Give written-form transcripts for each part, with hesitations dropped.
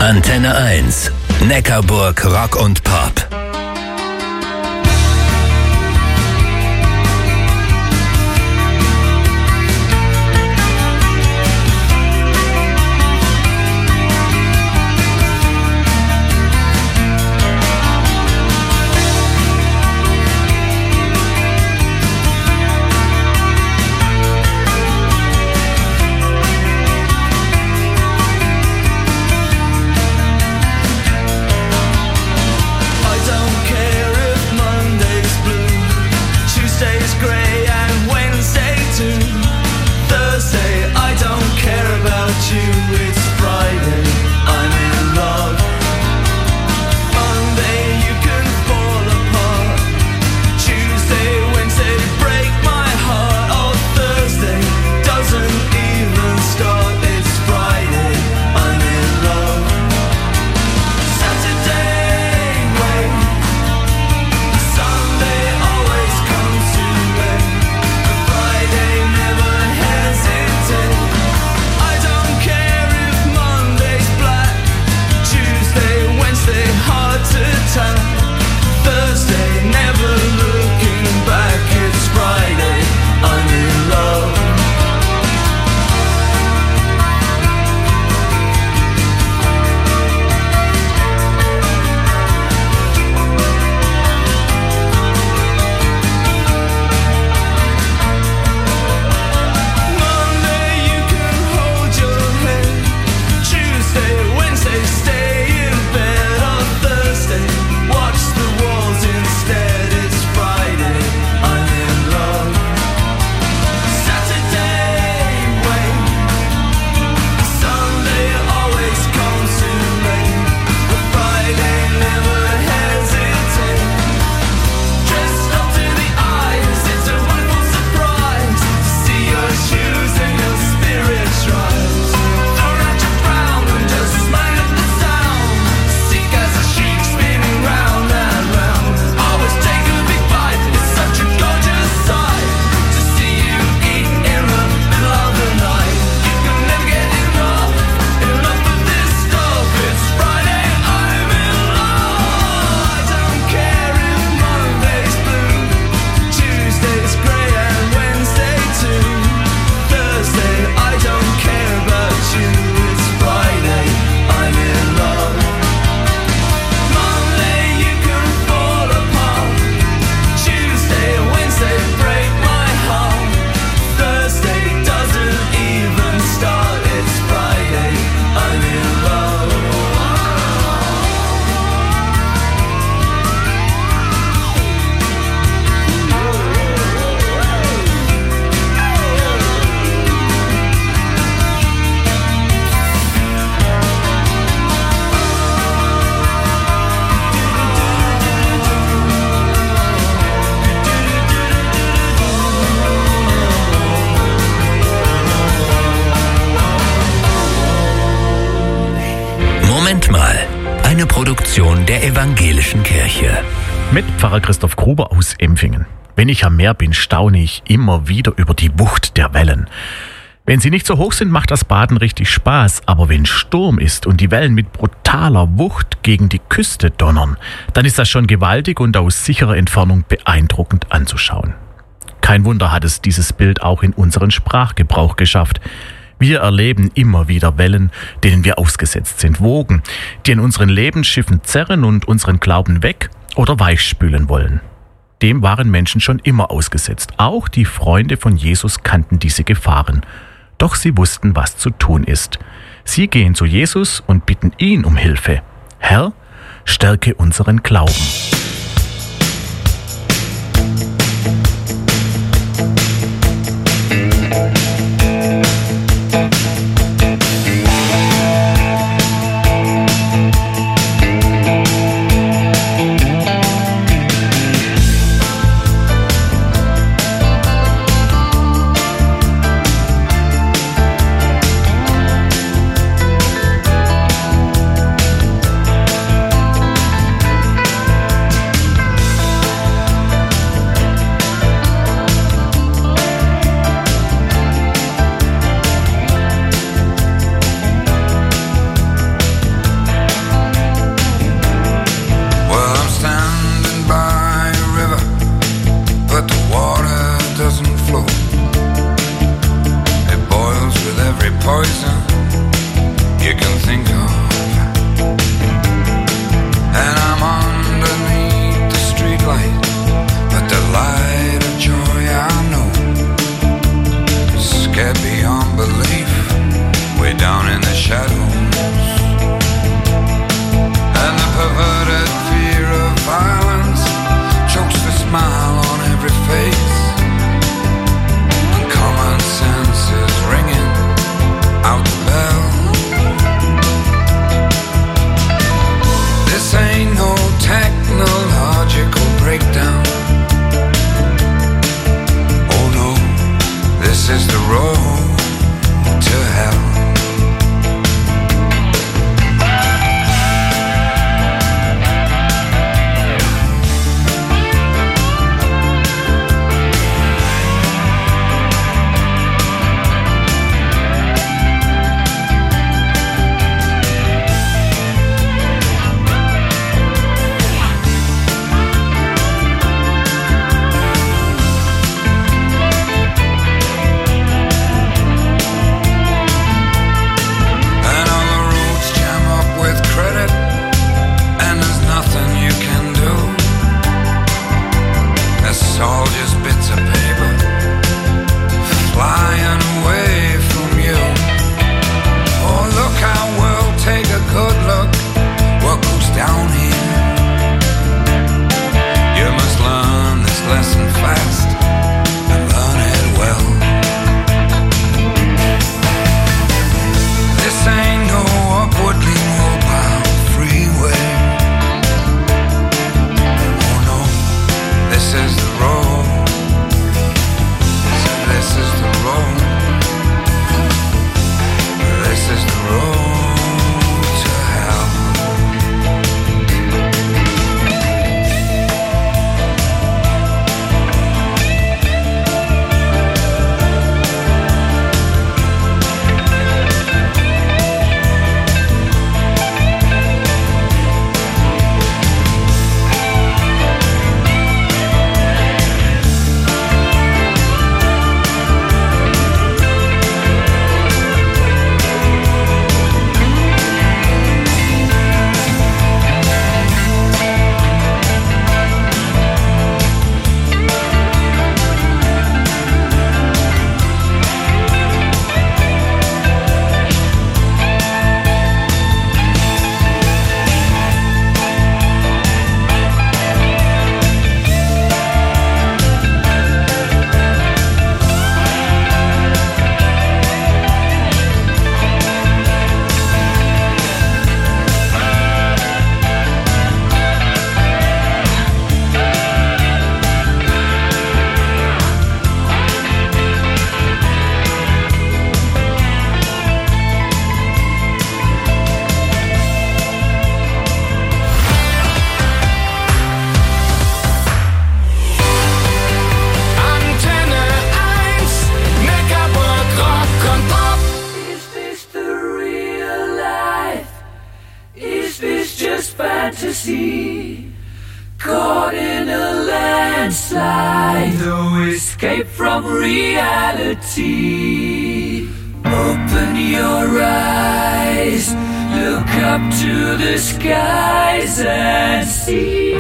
Antenne 1, Neckarburg Rock und Pop. Moment mal, eine Produktion der Evangelischen Kirche. Mit Pfarrer Christoph Gruber aus Empfingen. Wenn ich am Meer bin, staune ich immer wieder über die Wucht der Wellen. Wenn sie nicht so hoch sind, macht das Baden richtig Spaß. Aber wenn Sturm ist und die Wellen mit brutaler Wucht gegen die Küste donnern, dann ist das schon gewaltig und aus sicherer Entfernung beeindruckend anzuschauen. Kein Wunder hat es dieses Bild auch in unseren Sprachgebrauch geschafft. Wir erleben immer wieder Wellen, denen wir ausgesetzt sind, Wogen, die in unseren Lebensschiffen zerren und unseren Glauben weg- oder weichspülen wollen. Dem waren Menschen schon immer ausgesetzt. Auch die Freunde von Jesus kannten diese Gefahren. Doch sie wussten, was zu tun ist. Sie gehen zu Jesus und bitten ihn um Hilfe. Herr, stärke unseren Glauben. fantasy, caught in a landslide, no escape from reality. Open your eyes, look up to the skies and see.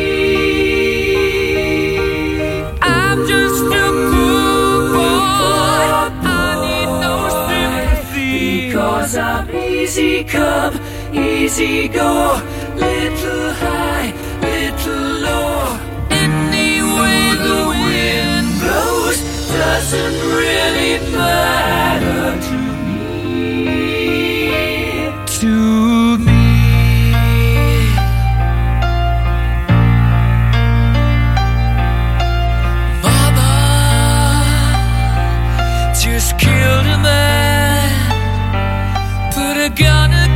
I'm just a poor boy, I need no sympathy, because I'm easy come, easy go, little high, little low. Any way the wind blows doesn't really matter to me. To me. Mama just killed a man, put a gun in